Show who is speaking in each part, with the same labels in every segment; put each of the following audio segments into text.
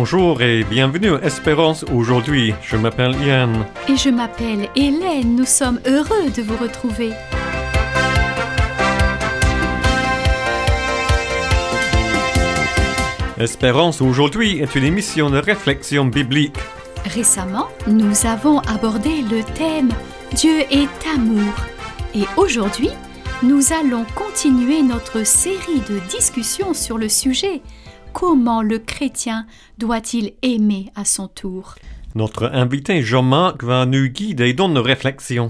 Speaker 1: Bonjour et bienvenue à Espérance aujourd'hui. Je m'appelle Yann.
Speaker 2: Et je m'appelle Hélène. Nous sommes heureux de vous retrouver.
Speaker 1: Espérance aujourd'hui est une émission de réflexion biblique.
Speaker 2: Récemment, nous avons abordé le thème « Dieu est amour ». Et aujourd'hui, nous allons continuer notre série de discussions sur le sujet « Comment le chrétien doit-il aimer à son tour ?»
Speaker 1: Notre invité Jean-Marc va nous guider dans nos réflexions.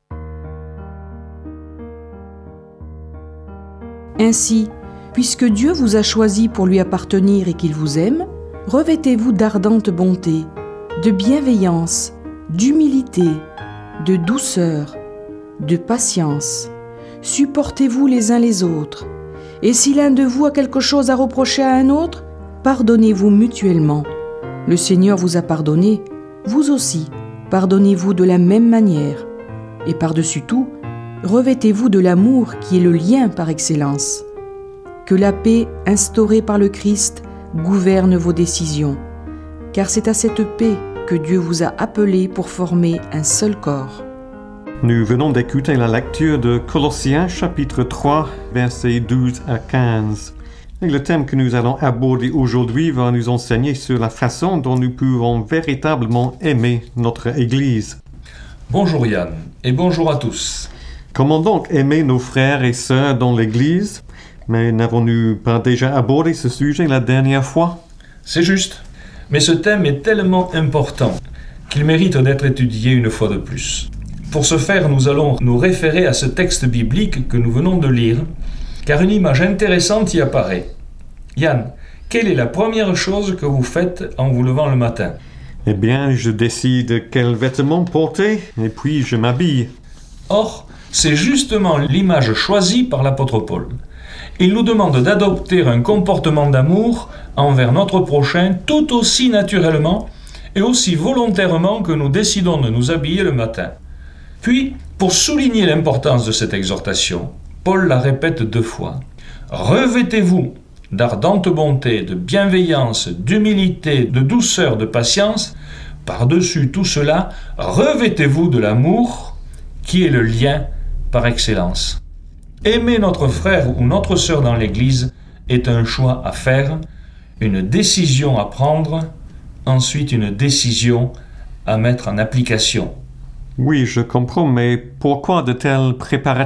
Speaker 3: Ainsi, puisque Dieu vous a choisi pour lui appartenir et qu'il vous aime, revêtez-vous d'ardente bonté, de bienveillance, d'humilité, de douceur, de patience. Supportez-vous les uns les autres. Et si l'un de vous a quelque chose à reprocher à un autre, pardonnez-vous mutuellement. Le Seigneur vous a pardonné, vous aussi, pardonnez-vous de la même manière. Et par-dessus tout, revêtez-vous de l'amour qui est le lien par excellence. Que la paix instaurée par le Christ gouverne vos décisions, car c'est à cette paix que Dieu vous a appelé pour former un seul corps.
Speaker 1: Nous venons d'écouter la lecture de Colossiens chapitre 3, versets 12 à 15. Et le thème que nous allons aborder aujourd'hui va nous enseigner sur la façon dont nous pouvons véritablement aimer notre Église.
Speaker 4: Bonjour Yann, et bonjour à tous.
Speaker 1: Comment donc aimer nos frères et sœurs dans l'Église ? Mais n'avons-nous pas déjà abordé ce sujet la dernière fois ?
Speaker 4: C'est juste, mais ce thème est tellement important qu'il mérite d'être étudié une fois de plus. Pour ce faire, nous allons nous référer à ce texte biblique que nous venons de lire, car une image intéressante y apparaît. Yann, quelle est la première chose que vous faites en vous levant le matin ?
Speaker 1: Eh bien, je décide quels vêtements porter, et puis je m'habille.
Speaker 4: Or, c'est justement l'image choisie par l'apôtre Paul. Il nous demande d'adopter un comportement d'amour envers notre prochain tout aussi naturellement et aussi volontairement que nous décidons de nous habiller le matin. Puis, pour souligner l'importance de cette exhortation, Paul la répète 2 fois. « Revêtez-vous d'ardente bonté, de bienveillance, d'humilité, de douceur, de patience. Par-dessus tout cela, revêtez-vous de l'amour qui est le lien par excellence. » Aimer notre frère ou notre sœur dans l'Église est un choix à faire, une décision à prendre, ensuite une décision à mettre en application.
Speaker 1: Oui, je comprends, mais pourquoi de tels préparatifs ?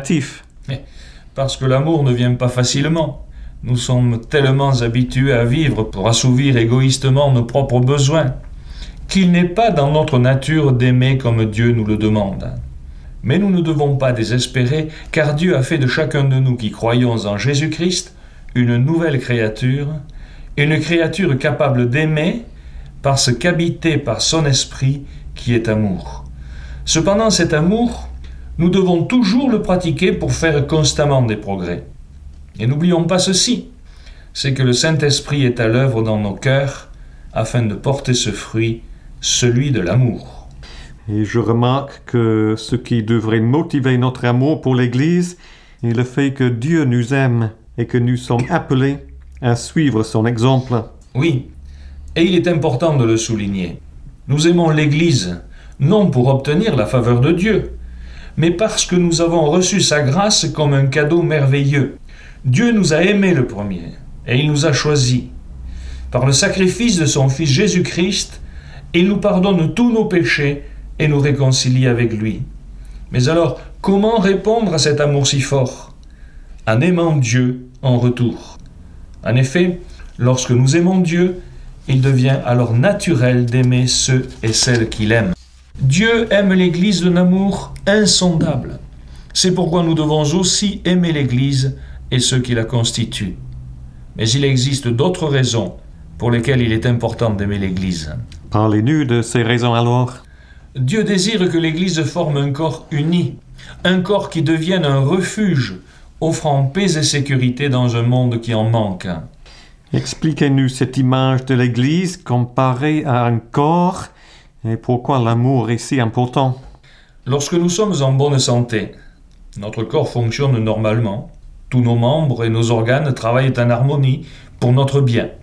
Speaker 4: Parce que l'amour ne vient pas facilement. Nous sommes tellement habitués à vivre pour assouvir égoïstement nos propres besoins qu'il n'est pas dans notre nature d'aimer comme Dieu nous le demande. Mais nous ne devons pas désespérer, car Dieu a fait de chacun de nous qui croyons en Jésus-Christ une nouvelle créature, une créature capable d'aimer parce qu'habitée par son esprit qui est amour. Cependant, cet amour, nous devons toujours le pratiquer pour faire constamment des progrès. Et n'oublions pas ceci, c'est que le Saint-Esprit est à l'œuvre dans nos cœurs afin de porter ce fruit, celui de l'amour.
Speaker 1: Et je remarque que ce qui devrait motiver notre amour pour l'Église est le fait que Dieu nous aime et que nous sommes appelés à suivre son exemple.
Speaker 4: Oui, et il est important de le souligner. Nous aimons l'Église, non pour obtenir la faveur de Dieu, mais parce que nous avons reçu sa grâce comme un cadeau merveilleux. Dieu nous a aimés le premier, et il nous a choisis. Par le sacrifice de son Fils Jésus-Christ, il nous pardonne tous nos péchés et nous réconcilie avec lui. Mais alors, comment répondre à cet amour si fort ? En aimant Dieu en retour. En effet, lorsque nous aimons Dieu, il devient alors naturel d'aimer ceux et celles qu'il aime. Dieu aime l'Église d'un amour insondable. C'est pourquoi nous devons aussi aimer l'Église et ceux qui la constituent. Mais il existe d'autres raisons pour lesquelles il est important d'aimer l'Église.
Speaker 1: Parlez-nous de ces raisons alors.
Speaker 4: Dieu désire que l'Église forme un corps uni, un corps qui devienne un refuge, offrant paix et sécurité dans un monde qui en manque.
Speaker 1: Expliquez-nous cette image de l'Église comparée à un corps et pourquoi l'amour est si important.
Speaker 4: Lorsque nous sommes en bonne santé, notre corps fonctionne normalement. Tous nos membres et nos organes travaillent en harmonie pour notre bien.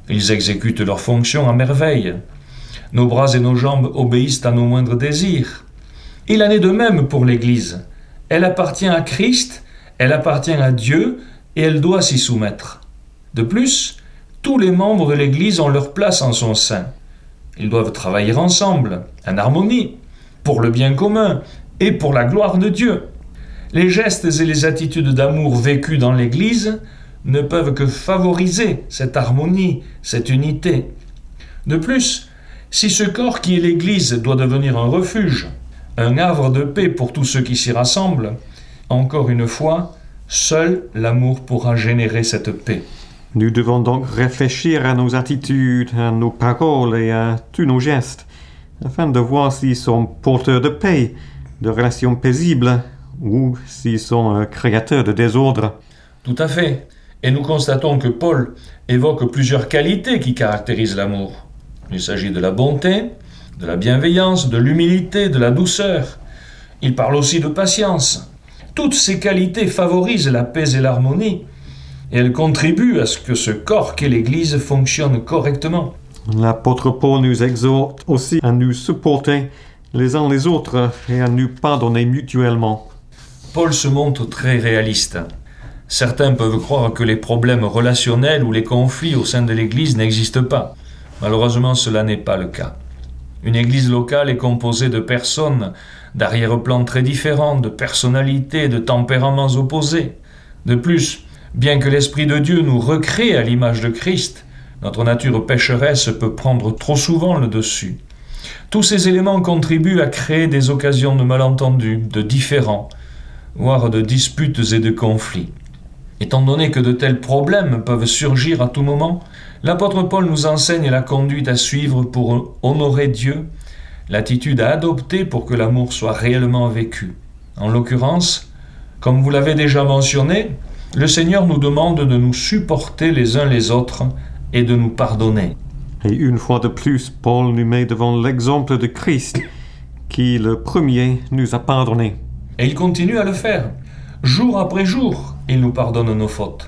Speaker 4: Ils exécutent leurs fonctions à merveille. Nos bras et nos jambes obéissent à nos moindres désirs. Il en est de même pour l'Église. Elle appartient à Christ, elle appartient à Dieu et elle doit s'y soumettre. De plus, tous les membres de l'Église ont leur place en son sein. Ils doivent travailler ensemble, en harmonie, pour le bien commun et pour la gloire de Dieu. Les gestes et les attitudes d'amour vécus dans l'Église ne peuvent que favoriser cette harmonie, cette unité. De plus, si ce corps qui est l'Église doit devenir un refuge, un havre de paix pour tous ceux qui s'y rassemblent, encore une fois, seul l'amour pourra générer cette paix.
Speaker 1: Nous devons donc réfléchir à nos attitudes, à nos paroles et à tous nos gestes, afin de voir s'ils sont porteurs de paix, de relations paisibles, ou s'ils sont créateurs de désordre.
Speaker 4: Tout à fait. Et nous constatons que Paul évoque plusieurs qualités qui caractérisent l'amour. Il s'agit de la bonté, de la bienveillance, de l'humilité, de la douceur. Il parle aussi de patience. Toutes ces qualités favorisent la paix et l'harmonie, et elles contribuent à ce que ce corps qu'est l'Église fonctionne correctement.
Speaker 1: L'apôtre Paul nous exhorte aussi à nous supporter les uns les autres et à nous pardonner mutuellement.
Speaker 4: Paul se montre très réaliste. Certains peuvent croire que les problèmes relationnels ou les conflits au sein de l'Église n'existent pas. Malheureusement, cela n'est pas le cas. Une Église locale est composée de personnes d'arrière-plans très différents, de personnalités, de tempéraments opposés. De plus, bien que l'Esprit de Dieu nous recrée à l'image de Christ, notre nature pécheresse peut prendre trop souvent le dessus. Tous ces éléments contribuent à créer des occasions de malentendus, de différends, voire de disputes et de conflits. Étant donné que de tels problèmes peuvent surgir à tout moment, l'apôtre Paul nous enseigne la conduite à suivre pour honorer Dieu, l'attitude à adopter pour que l'amour soit réellement vécu. En l'occurrence, comme vous l'avez déjà mentionné, le Seigneur nous demande de nous supporter les uns les autres et de nous pardonner.
Speaker 1: Et une fois de plus, Paul nous met devant l'exemple de Christ, qui, le premier, nous a pardonné.
Speaker 4: Et il continue à le faire. Jour après jour, il nous pardonne nos fautes.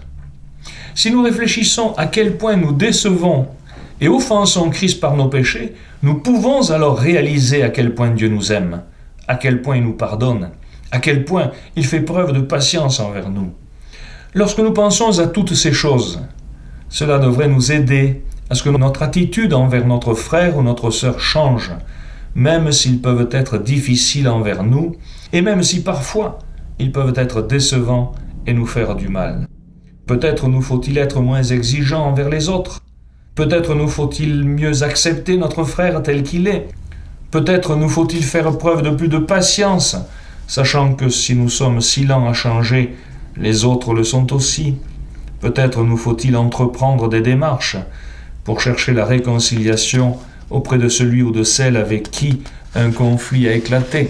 Speaker 4: Si nous réfléchissons à quel point nous décevons et offensons Christ par nos péchés, nous pouvons alors réaliser à quel point Dieu nous aime, à quel point il nous pardonne, à quel point il fait preuve de patience envers nous. Lorsque nous pensons à toutes ces choses, cela devrait nous aider à ce que notre attitude envers notre frère ou notre sœur change, même s'ils peuvent être difficiles envers nous, et même si parfois ils peuvent être décevants et nous faire du mal. Peut-être nous faut-il être moins exigeants envers les autres. Peut-être nous faut-il mieux accepter notre frère tel qu'il est. Peut-être nous faut-il faire preuve de plus de patience, sachant que si nous sommes si lents à changer, les autres le sont aussi. Peut-être nous faut-il entreprendre des démarches pour chercher la réconciliation auprès de celui ou de celle avec qui un conflit a éclaté.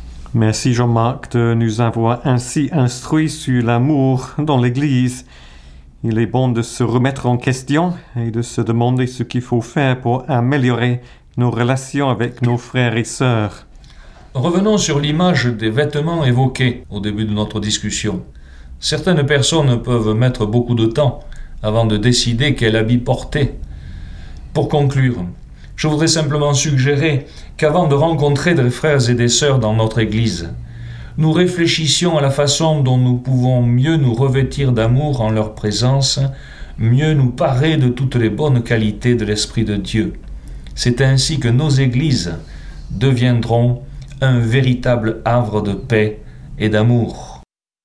Speaker 1: Merci Jean-Marc de nous avoir ainsi instruits sur l'amour dans l'Église. Il est bon de se remettre en question et de se demander ce qu'il faut faire pour améliorer nos relations avec nos frères et sœurs.
Speaker 4: Revenons sur l'image des vêtements évoqués au début de notre discussion. Certaines personnes peuvent mettre beaucoup de temps avant de décider quel habit porter. Pour conclure, je voudrais simplement suggérer qu'avant de rencontrer des frères et des sœurs dans notre Église, nous réfléchissions à la façon dont nous pouvons mieux nous revêtir d'amour en leur présence, mieux nous parer de toutes les bonnes qualités de l'Esprit de Dieu. C'est ainsi que nos églises deviendront un véritable havre de paix et d'amour.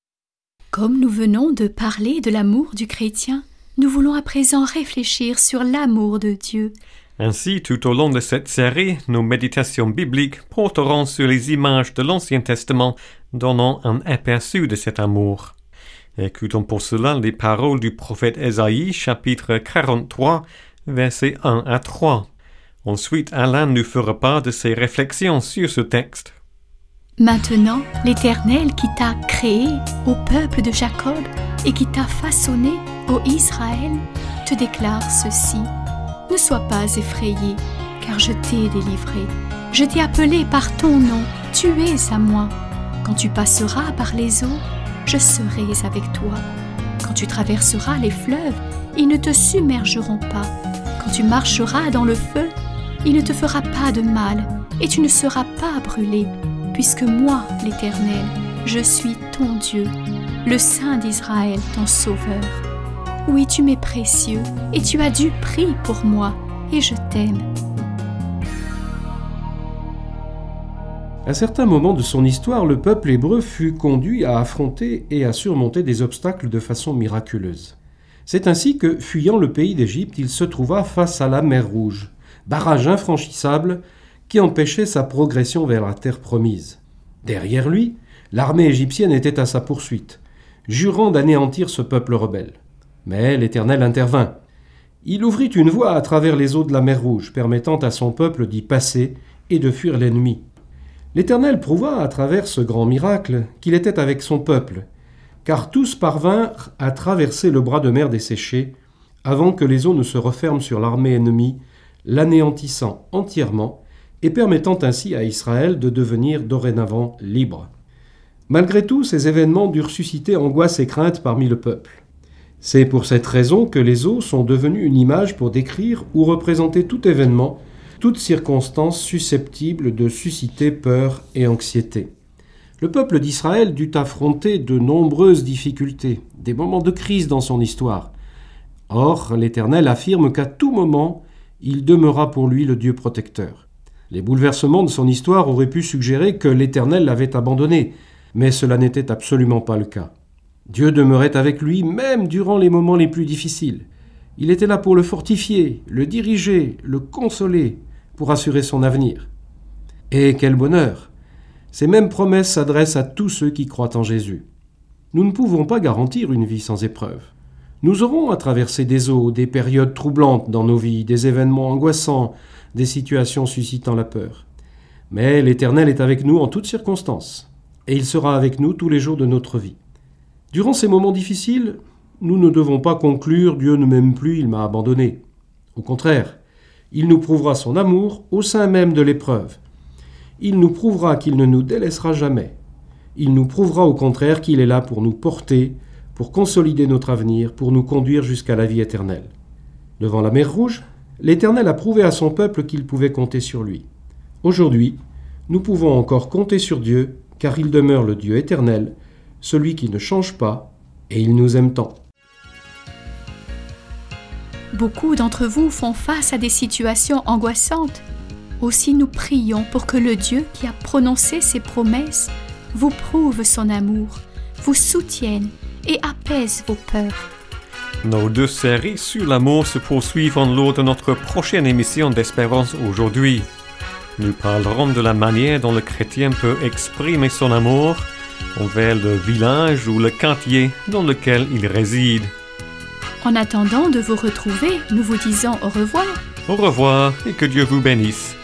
Speaker 2: Comme nous venons de parler de l'amour du chrétien, nous voulons à présent réfléchir sur l'amour de Dieu.
Speaker 1: Ainsi, tout au long de cette série, nos méditations bibliques porteront sur les images de l'Ancien Testament, donnant un aperçu de cet amour. Écoutons pour cela les paroles du prophète Ésaïe, chapitre 43, versets 1 à 3. Ensuite, Alain nous fera part de ses réflexions sur ce texte.
Speaker 2: Maintenant, l'Éternel qui t'a créé, ô peuple de Jacob, et qui t'a façonné, ô Israël, te déclare ceci. Ne sois pas effrayé, car je t'ai délivré. Je t'ai appelé par ton nom, tu es à moi. Quand tu passeras par les eaux, je serai avec toi. Quand tu traverseras les fleuves, ils ne te submergeront pas. quand tu marcheras dans le feu, il ne te fera pas de mal et tu ne seras pas brûlé, puisque moi, l'Éternel, je suis ton Dieu, le Saint d'Israël, ton Sauveur. Oui, tu m'es précieux et tu as du prix pour moi et je t'aime.
Speaker 5: À certains moments de son histoire, le peuple hébreu fut conduit à affronter et à surmonter des obstacles de façon miraculeuse. C'est ainsi que, fuyant le pays d'Égypte, il se trouva face à la mer Rouge, barrage infranchissable qui empêchait sa progression vers la terre promise. Derrière lui, l'armée égyptienne était à sa poursuite, jurant d'anéantir ce peuple rebelle. Mais l'Éternel intervint. Il ouvrit une voie à travers les eaux de la mer Rouge, permettant à son peuple d'y passer et de fuir l'ennemi. L'Éternel prouva à travers ce grand miracle qu'il était avec son peuple, car tous parvinrent à traverser le bras de mer desséché avant que les eaux ne se referment sur l'armée ennemie, l'anéantissant entièrement et permettant ainsi à Israël de devenir dorénavant libre. Malgré tout, ces événements durent susciter angoisse et crainte parmi le peuple. C'est pour cette raison que les eaux sont devenues une image pour décrire ou représenter tout événement, toute circonstance susceptible de susciter peur et anxiété. Le peuple d'Israël dut affronter de nombreuses difficultés, des moments de crise dans son histoire. Or, l'Éternel affirme qu'à tout moment, il demeura pour lui le Dieu protecteur. Les bouleversements de son histoire auraient pu suggérer que l'Éternel l'avait abandonné, mais cela n'était absolument pas le cas. Dieu demeurait avec lui même durant les moments les plus difficiles. Il était là pour le fortifier, le diriger, le consoler, pour assurer son avenir. Et quel bonheur! Ces mêmes promesses s'adressent à tous ceux qui croient en Jésus. Nous ne pouvons pas garantir une vie sans épreuves. Nous aurons à traverser des eaux, des périodes troublantes dans nos vies, des événements angoissants, des situations suscitant la peur. Mais l'Éternel est avec nous en toutes circonstances, et il sera avec nous tous les jours de notre vie. Durant ces moments difficiles, nous ne devons pas conclure « Dieu ne m'aime plus, il m'a abandonné ». Au contraire, il nous prouvera son amour au sein même de l'épreuve. Il nous prouvera qu'il ne nous délaissera jamais. Il nous prouvera au contraire qu'il est là pour nous porter, pour consolider notre avenir, pour nous conduire jusqu'à la vie éternelle. Devant la mer Rouge, l'Éternel a prouvé à son peuple qu'il pouvait compter sur lui. Aujourd'hui, nous pouvons encore compter sur Dieu, car il demeure le Dieu éternel, celui qui ne change pas, et il nous aime tant.
Speaker 2: Beaucoup d'entre vous font face à des situations angoissantes. Aussi nous prions pour que le Dieu qui a prononcé ses promesses vous prouve son amour, vous soutienne et apaise vos peurs.
Speaker 1: Nos 2 séries sur l'amour se poursuivront lors de notre prochaine émission d'Espérance aujourd'hui. Nous parlerons de la manière dont le chrétien peut exprimer son amour envers le village ou le quartier dans lequel il réside.
Speaker 2: En attendant de vous retrouver, nous vous disons au revoir.
Speaker 1: Au revoir et que Dieu vous bénisse.